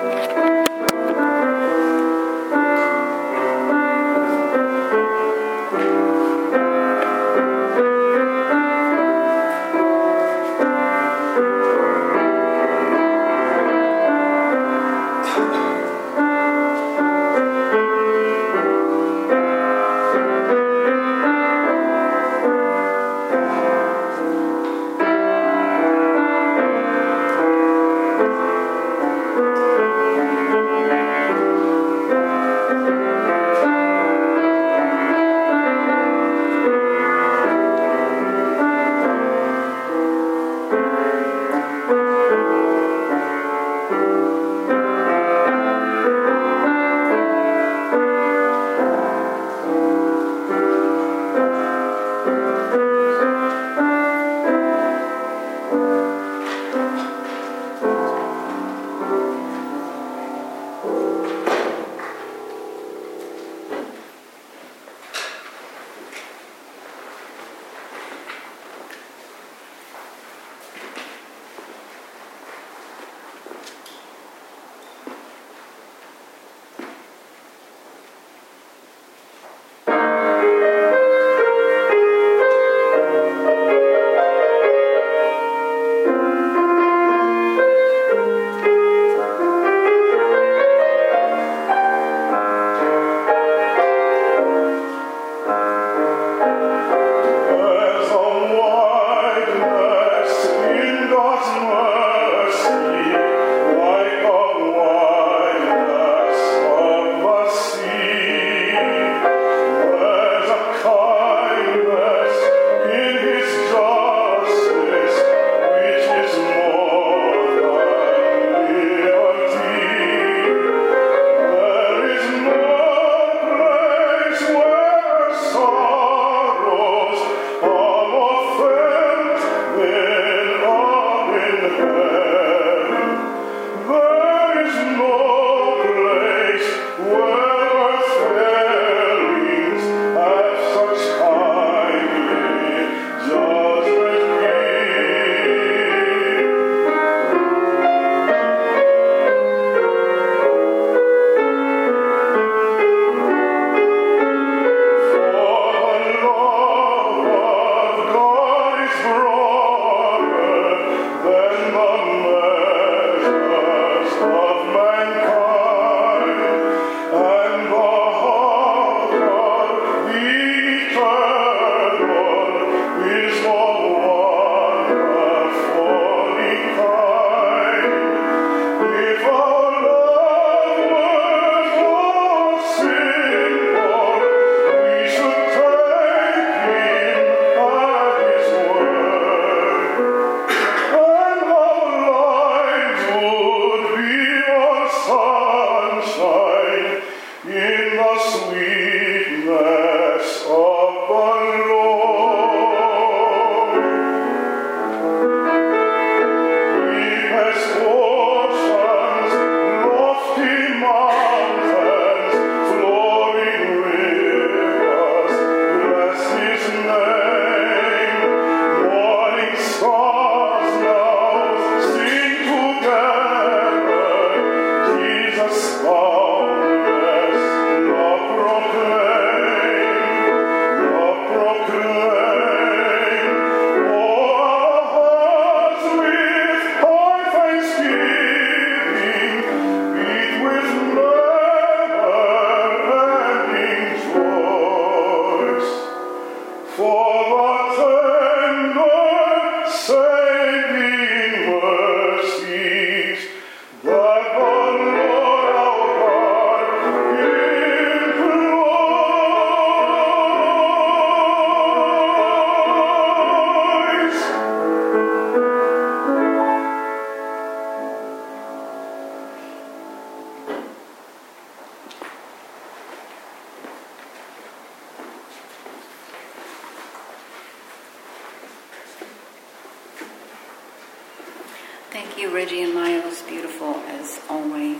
Thank you, Reggie and Miles. Beautiful as always.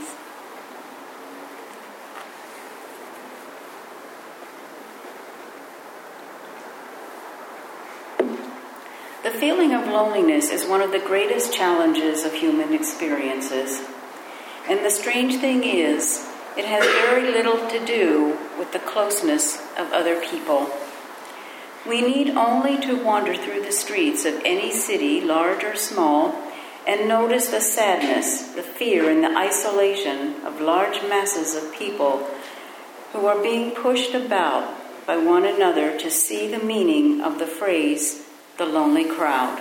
The feeling of loneliness is one of the greatest challenges of human experiences. And the strange thing is, it has very little to do with the closeness of other people. We need only to wander through the streets of any city, large or small, and notice the sadness, the fear, and the isolation of large masses of people who are being pushed about by one another to see the meaning of the phrase, the lonely crowd.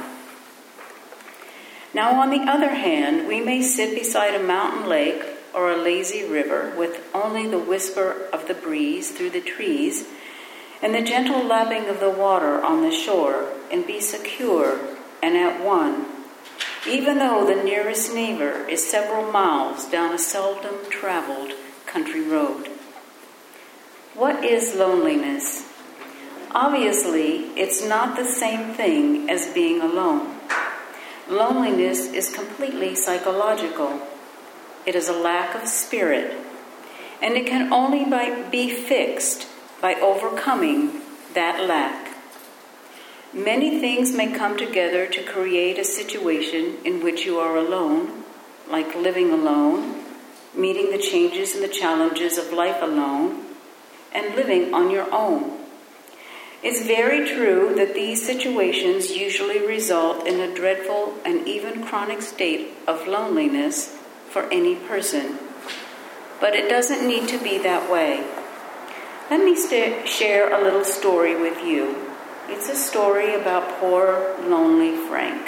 Now, on the other hand, we may sit beside a mountain lake or a lazy river with only the whisper of the breeze through the trees and the gentle lapping of the water on the shore and be secure and at one, even though the nearest neighbor is several miles down a seldom traveled country road. What is loneliness? Obviously, it's not the same thing as being alone. Loneliness is completely psychological. It is a lack of spirit, and it can only be fixed by overcoming that lack. Many things may come together to create a situation in which you are alone, like living alone, meeting the changes and the challenges of life alone, and living on your own. It's very true that these situations usually result in a dreadful and even chronic state of loneliness for any person. But it doesn't need to be that way. Let me share a little story with you. It's a story about poor, lonely Frank.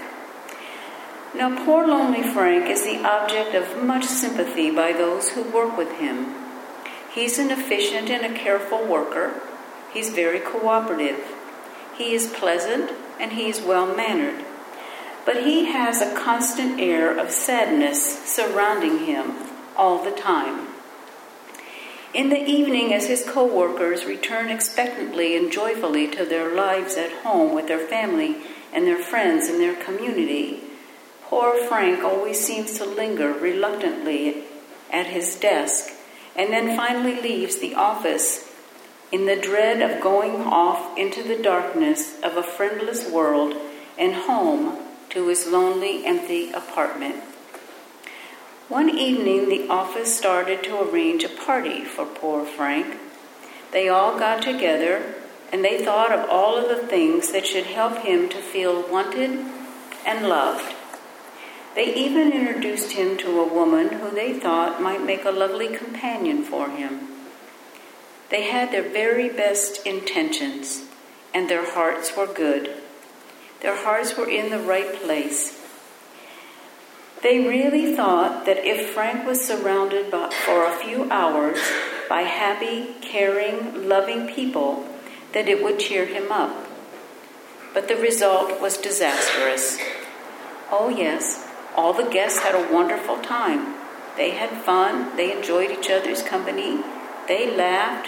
Now, poor, lonely Frank is the object of much sympathy by those who work with him. He's an efficient and a careful worker. He's very cooperative. He is pleasant and he is well-mannered. But he has a constant air of sadness surrounding him all the time. In the evening, as his co-workers return expectantly and joyfully to their lives at home with their family and their friends and their community, poor Frank always seems to linger reluctantly at his desk and then finally leaves the office in the dread of going off into the darkness of a friendless world and home to his lonely, empty apartment. One evening, the office started to arrange a party for poor Frank. They all got together, and they thought of all of the things that should help him to feel wanted and loved. They even introduced him to a woman who they thought might make a lovely companion for him. They had their very best intentions, and their hearts were good. Their hearts were in the right place. They really thought that if Frank was surrounded for a few hours by happy, caring, loving people, that it would cheer him up. But the result was disastrous. Oh yes, all the guests had a wonderful time. They had fun, they enjoyed each other's company, they laughed.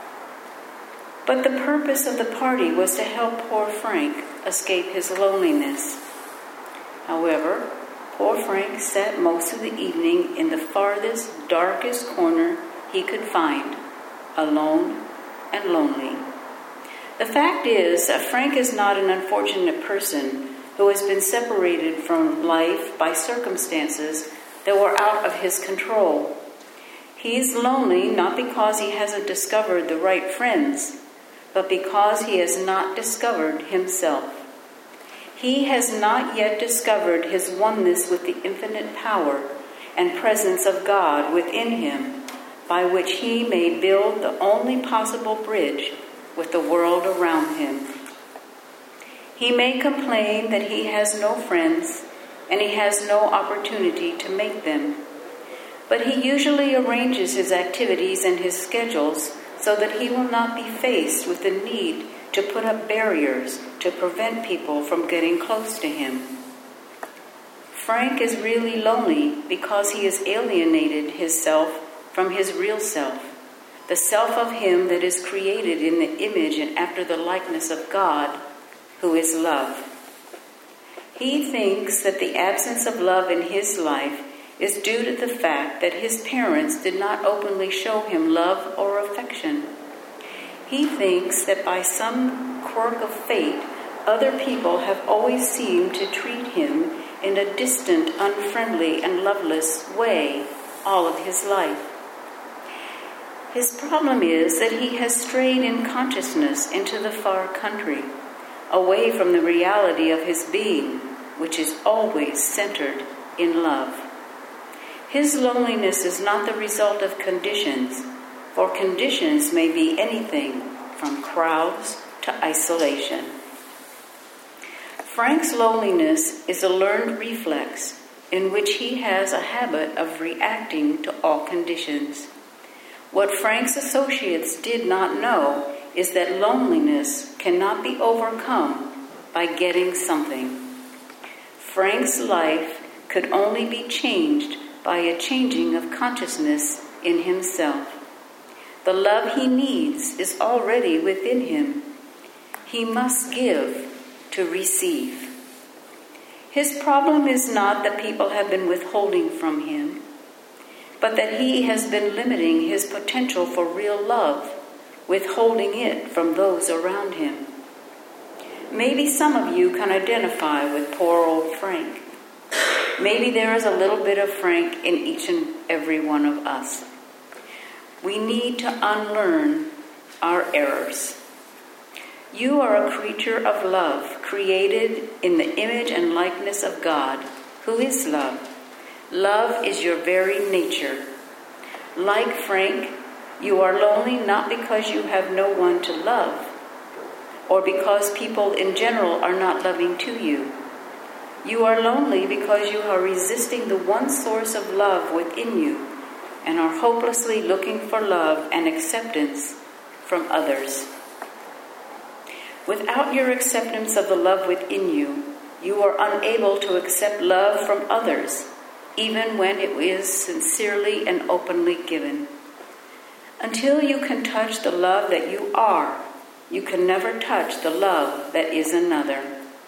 But the purpose of the party was to help poor Frank escape his loneliness. However, poor Frank sat most of the evening in the farthest, darkest corner he could find, alone and lonely. The fact is, Frank is not an unfortunate person who has been separated from life by circumstances that were out of his control. He is lonely not because he hasn't discovered the right friends, but because he has not discovered himself. He has not yet discovered his oneness with the infinite power and presence of God within him, by which he may build the only possible bridge with the world around him. He may complain that he has no friends and he has no opportunity to make them, but he usually arranges his activities and his schedules so that he will not be faced with the need to put up barriers to prevent people from getting close to him. Frank is really lonely because he has alienated himself from his real self, the self of him that is created in the image and after the likeness of God, who is love. He thinks that the absence of love in his life is due to the fact that his parents did not openly show him love or affection. He thinks that by some quirk of fate, other people have always seemed to treat him in a distant, unfriendly, and loveless way, all of his life. His problem is that he has strayed in consciousness into the far country, away from the reality of his being, which is always centered in love. His loneliness is not the result of conditions, for conditions may be anything from crowds to isolation. Frank's loneliness is a learned reflex in which he has a habit of reacting to all conditions. What Frank's associates did not know is that loneliness cannot be overcome by getting something. Frank's life could only be changed by a changing of consciousness in himself. The love he needs is already within him. He must give to receive. His problem is not that people have been withholding from him, but that he has been limiting his potential for real love, withholding it from those around him. Maybe some of you can identify with poor old Frank. Maybe there is a little bit of Frank in each and every one of us. We need to unlearn our errors. You are a creature of love, created in the image and likeness of God, who is love. Love is your very nature. Like Frank, you are lonely not because you have no one to love, or because people in general are not loving to you. You are lonely because you are resisting the one source of love within you and are hopelessly looking for love and acceptance from others. Without your acceptance of the love within you, you are unable to accept love from others, even when it is sincerely and openly given. Until you can touch the love that you are, you can never touch the love that is another.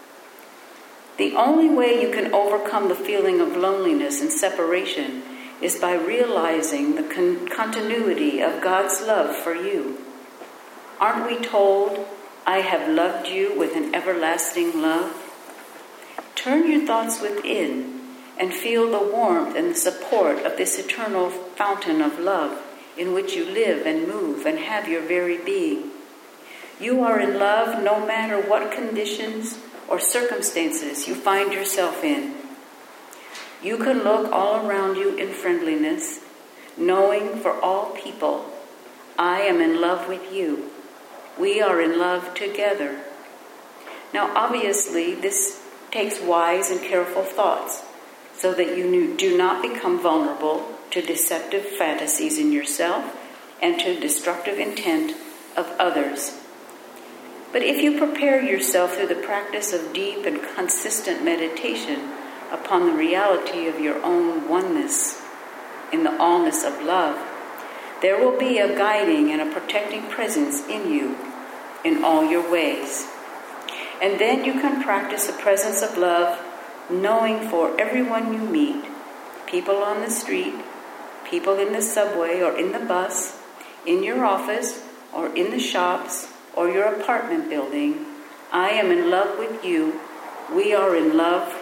The only way you can overcome the feeling of loneliness and separation is by realizing the continuity of God's love for you. Aren't we told, "I have loved you with an everlasting love"? Turn your thoughts within and feel the warmth and the support of this eternal fountain of love in which you live and move and have your very being. You are in love no matter what conditions or circumstances you find yourself in. You can look all around you in friendliness, knowing for all people, I am in love with you. We are in love together. Now, obviously, this takes wise and careful thoughts so that you do not become vulnerable to deceptive fantasies in yourself and to destructive intent of others. But if you prepare yourself through the practice of deep and consistent meditation upon the reality of your own oneness in the allness of love, there will be a guiding and a protecting presence in you in all your ways. And then you can practice the presence of love, knowing for everyone you meet, people on the street, people in the subway or in the bus, in your office or in the shops or your apartment building, I am in love with you. We are in love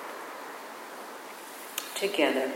together.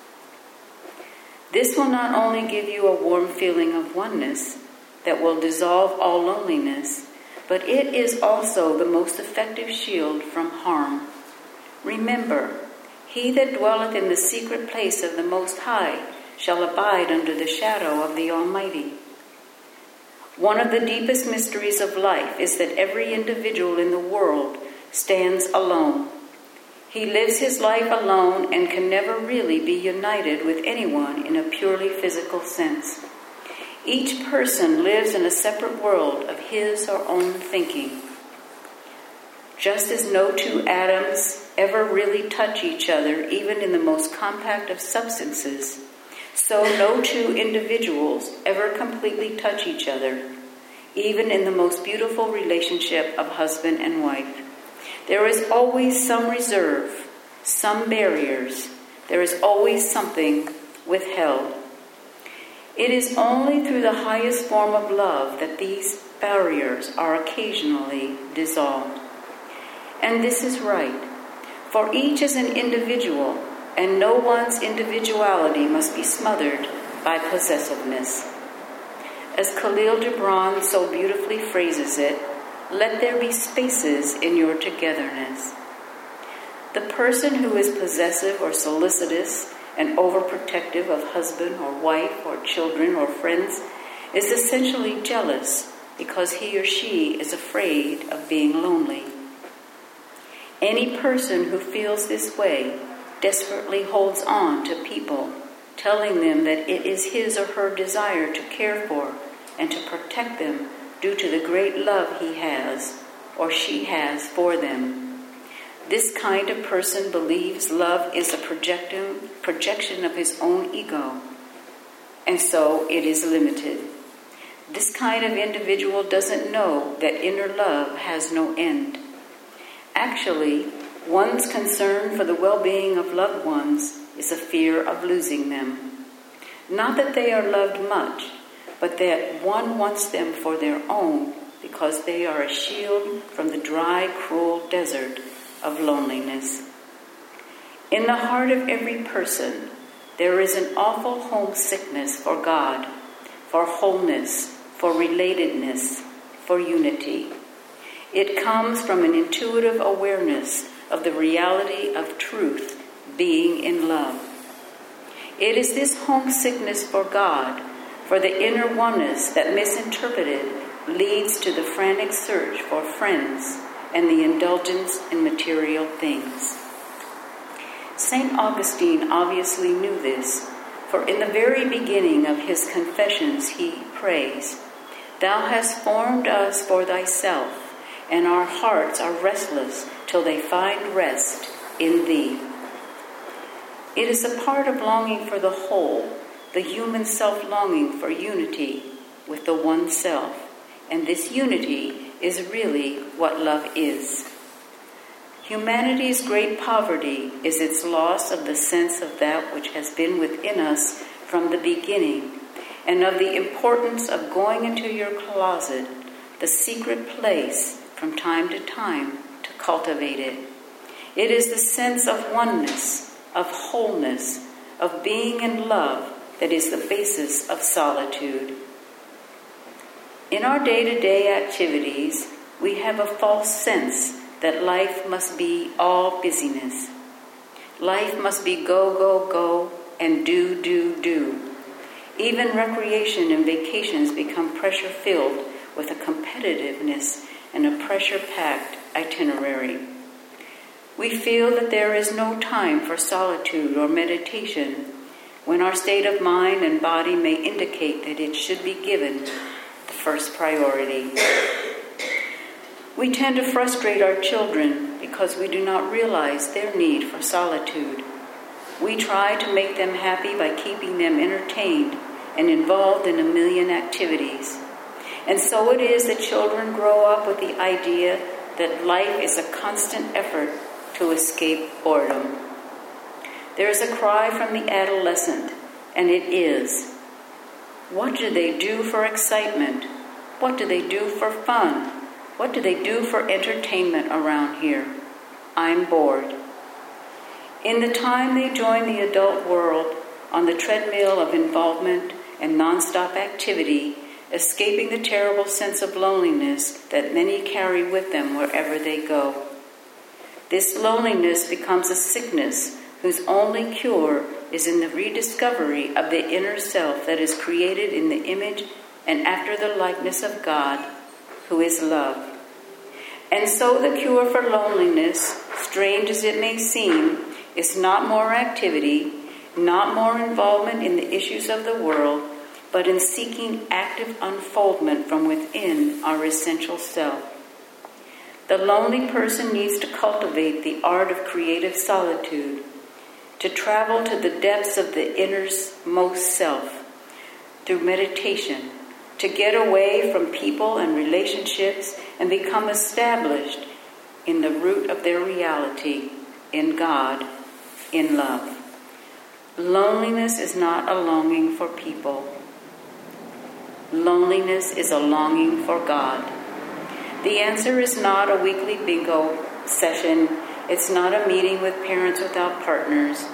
This will not only give you a warm feeling of oneness that will dissolve all loneliness, but it is also the most effective shield from harm. Remember, he that dwelleth in the secret place of the Most High shall abide under the shadow of the Almighty. One of the deepest mysteries of life is that every individual in the world stands alone. He lives his life alone and can never really be united with anyone in a purely physical sense. Each person lives in a separate world of his or own thinking. Just as no two atoms ever really touch each other, even in the most compact of substances, so no two individuals ever completely touch each other, even in the most beautiful relationship of husband and wife. There is always some reserve, some barriers. There is always something withheld. It is only through the highest form of love that these barriers are occasionally dissolved. And this is right, for each as an individual, and no one's individuality must be smothered by possessiveness. As Khalil Gibran so beautifully phrases it, let there be spaces in your togetherness. The person who is possessive or solicitous and overprotective of husband or wife or children or friends is essentially jealous because he or she is afraid of being lonely. Any person who feels this way desperately holds on to people, telling them that it is his or her desire to care for and to protect them due to the great love he has or she has for them. This kind of person believes love is a projection of his own ego, and so it is limited. This kind of individual doesn't know that inner love has no end. Actually, one's concern for the well-being of loved ones is a fear of losing them. Not that they are loved much, but that one wants them for their own because they are a shield from the dry, cruel desert of loneliness. In the heart of every person, there is an awful homesickness for God, for wholeness, for relatedness, for unity. It comes from an intuitive awareness of the reality of truth being in love. It is this homesickness for God, for the inner oneness that misinterpreted leads to the frantic search for friends and the indulgence in material things. St. Augustine obviously knew this, for in the very beginning of his Confessions he prays, "Thou hast formed us for thyself, and our hearts are restless till they find rest in thee." It is a part of longing for the whole, the human self-longing for unity with the one self, and this unity is really what love is. Humanity's great poverty is its loss of the sense of that which has been within us from the beginning, and of the importance of going into your closet, the secret place, from time to time to cultivate it. It is the sense of oneness, of wholeness, of being in love that is the basis of solitude. In our day-to-day activities, we have a false sense that life must be all busyness. Life must be go, go, go, and do, do, do. Even recreation and vacations become pressure-filled with a competitiveness and a pressure-packed itinerary. We feel that there is no time for solitude or meditation when our state of mind and body may indicate that it should be given the first priority. We tend to frustrate our children because we do not realize their need for solitude. We try to make them happy by keeping them entertained and involved in a million activities. And so it is that children grow up with the idea that life is a constant effort to escape boredom. There is a cry from the adolescent, and it is, what do they do for excitement? What do they do for fun? What do they do for entertainment around here? I'm bored. In the time they join the adult world on the treadmill of involvement and nonstop activity, escaping the terrible sense of loneliness that many carry with them wherever they go. This loneliness becomes a sickness whose only cure is in the rediscovery of the inner self that is created in the image and after the likeness of God, who is love. And so the cure for loneliness, strange as it may seem, is not more activity, not more involvement in the issues of the world, but in seeking active unfoldment from within our essential self. The lonely person needs to cultivate the art of creative solitude, to travel to the depths of the innermost self through meditation, to get away from people and relationships and become established in the root of their reality, in God, in love. Loneliness is not a longing for people. Loneliness is a longing for God. The answer is not a weekly bingo session. It's not a meeting with parents without partners.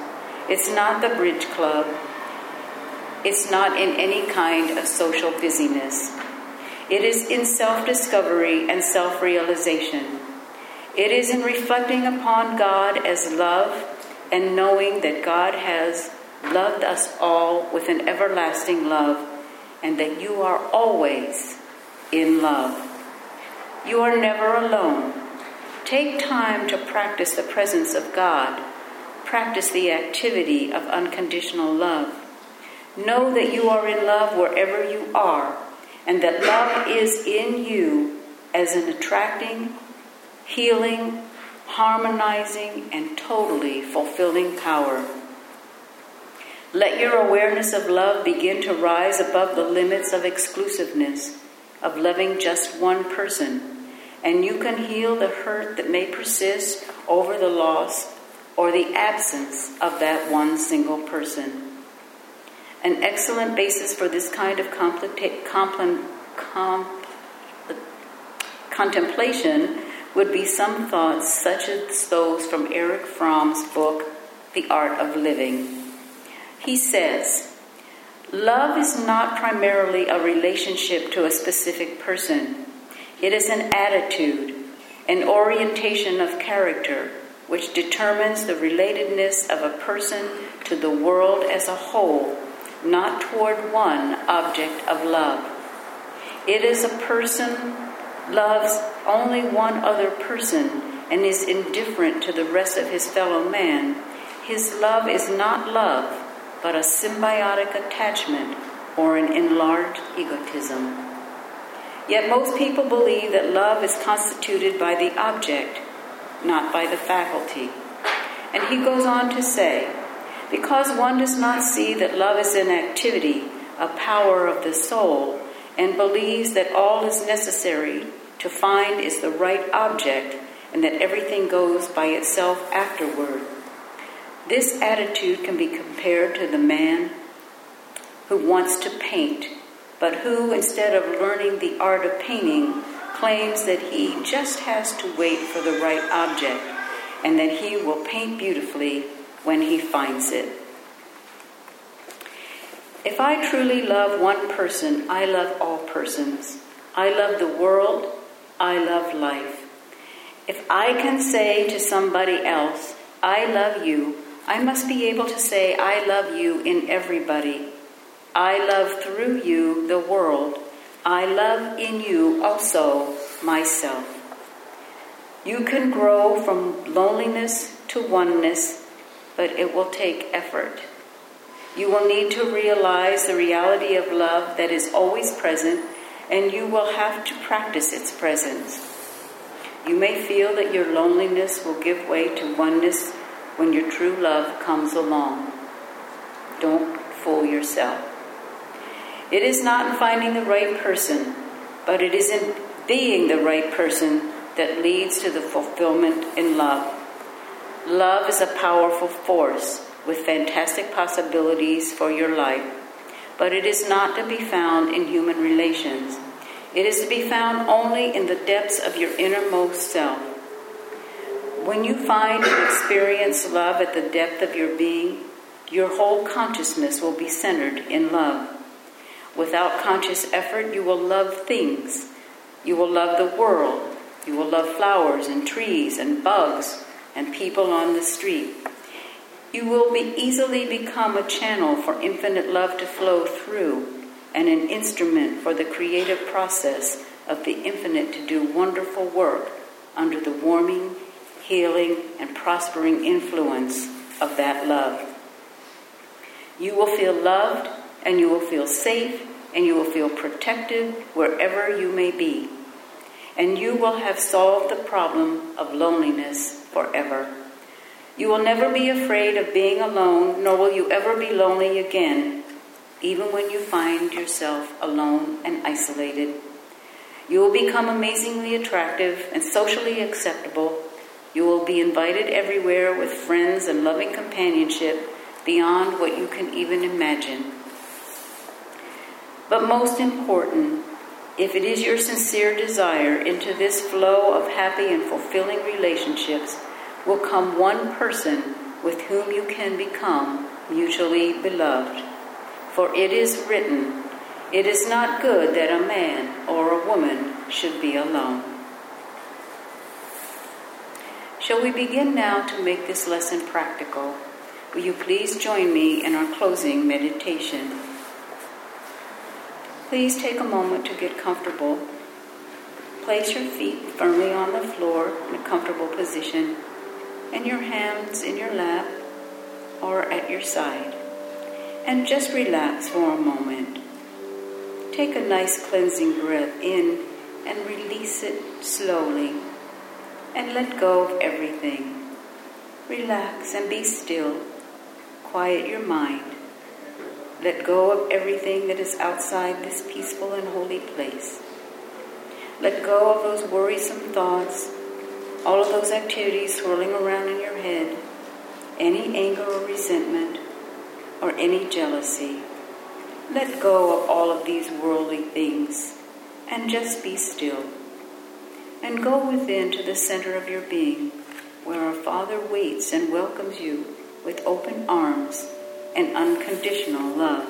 It's not the bridge club. It's not in any kind of social busyness. It is in self-discovery and self-realization. It is in reflecting upon God as love and knowing that God has loved us all with an everlasting love and that you are always in love. You are never alone. Take time to practice the presence of God. Practice the activity of unconditional love. Know that you are in love wherever you are, and that love is in you as an attracting, healing, harmonizing, and totally fulfilling power. Let your awareness of love begin to rise above the limits of exclusiveness, of loving just one person, and you can heal the hurt that may persist over the loss or the absence of that one single person. An excellent basis for this kind of contemplation would be some thoughts such as those from Erich Fromm's book, The Art of Living. He says, love is not primarily a relationship to a specific person. It is an attitude, an orientation of character, which determines the relatedness of a person to the world as a whole, not toward one object of love. It is a person loves only one other person and is indifferent to the rest of his fellow man. His love is not love, but a symbiotic attachment or an enlarged egotism. Yet most people believe that love is constituted by the object, not by the faculty. And he goes on to say, because one does not see that love is an activity, a power of the soul, and believes that all is necessary to find is the right object and that everything goes by itself afterward. This attitude can be compared to the man who wants to paint, but who, instead of learning the art of painting, claims that he just has to wait for the right object and that he will paint beautifully when he finds it. If I truly love one person, I love all persons. I love the world. I love life. If I can say to somebody else, I love you, I must be able to say I love you in everybody. I love through you the world. I love in you also myself. You can grow from loneliness to oneness, but it will take effort. You will need to realize the reality of love that is always present, and you will have to practice its presence. You may feel that your loneliness will give way to oneness when your true love comes along. Don't fool yourself. It is not in finding the right person, but it is in being the right person that leads to the fulfillment in love. Love is a powerful force with fantastic possibilities for your life, but it is not to be found in human relations. It is to be found only in the depths of your innermost self. When you find and experience love at the depth of your being, your whole consciousness will be centered in love. Without conscious effort, you will love things. You will love the world. You will love flowers and trees and bugs and people on the street. You will easily become a channel for infinite love to flow through and an instrument for the creative process of the infinite to do wonderful work under the warming, healing, and prospering influence of that love. You will feel loved, and you will feel safe, and you will feel protected wherever you may be. And you will have solved the problem of loneliness forever. You will never be afraid of being alone, nor will you ever be lonely again, even when you find yourself alone and isolated. You will become amazingly attractive and socially acceptable. You will be invited everywhere with friends and loving companionship beyond what you can even imagine. But most important, if it is your sincere desire, into this flow of happy and fulfilling relationships will come one person with whom you can become mutually beloved. For it is written, "It is not good that a man or a woman should be alone." Shall we begin now to make this lesson practical? Will you please join me in our closing meditation? Please take a moment to get comfortable. Place your feet firmly on the floor in a comfortable position and your hands in your lap or at your side. And just relax for a moment. Take a nice cleansing breath in and release it slowly. And let go of everything. Relax and be still. Quiet your mind. Let go of everything that is outside this peaceful and holy place. Let go of those worrisome thoughts, all of those activities swirling around in your head, any anger or resentment, or any jealousy. Let go of all of these worldly things and just be still. And go within to the center of your being, where our Father waits and welcomes you with open arms and unconditional love.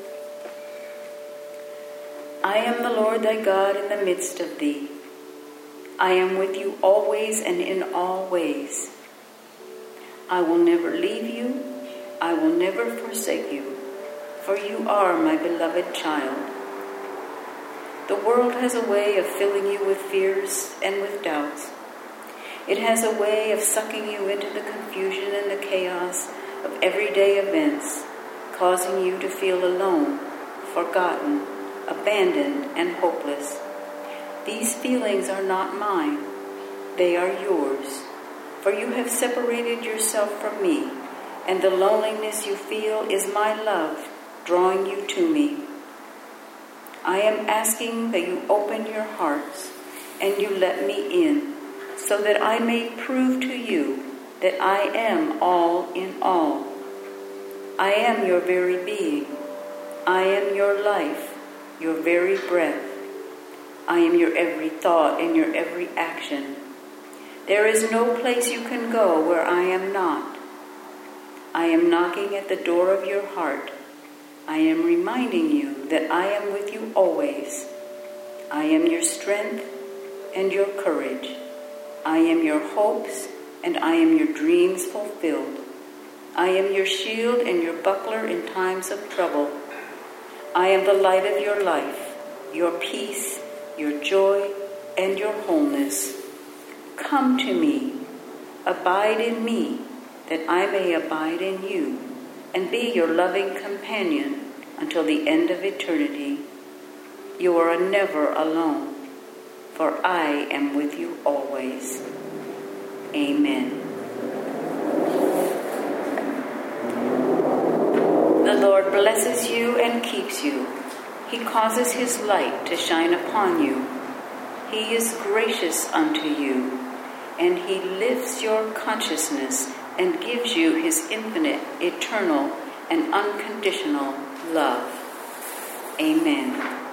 I am the Lord thy God in the midst of thee. I am with you always and in all ways. I will never leave you. I will never forsake you, for you are my beloved child. The world has a way of filling you with fears and with doubts. It has a way of sucking you into the confusion and the chaos of everyday events, causing you to feel alone, forgotten, abandoned, and hopeless. These feelings are not mine. They are yours, for you have separated yourself from me, and the loneliness you feel is my love drawing you to me. I am asking that you open your hearts and you let me in, so that I may prove to you that I am all in all. I am your very being. I am your life, your very breath. I am your every thought and your every action. There is no place you can go where I am not. I am knocking at the door of your heart. I am reminding you that I am with you always. I am your strength and your courage. I am your hopes and I am your dreams fulfilled. I am your shield and your buckler in times of trouble. I am the light of your life, your peace, your joy, and your wholeness. Come to me, abide in me, that I may abide in you, and be your loving companion until the end of eternity. You are never alone, for I am with you always. Amen. The Lord blesses you and keeps you. He causes his light to shine upon you. He is gracious unto you, and he lifts your consciousness and gives you his infinite, eternal, and unconditional love. Amen.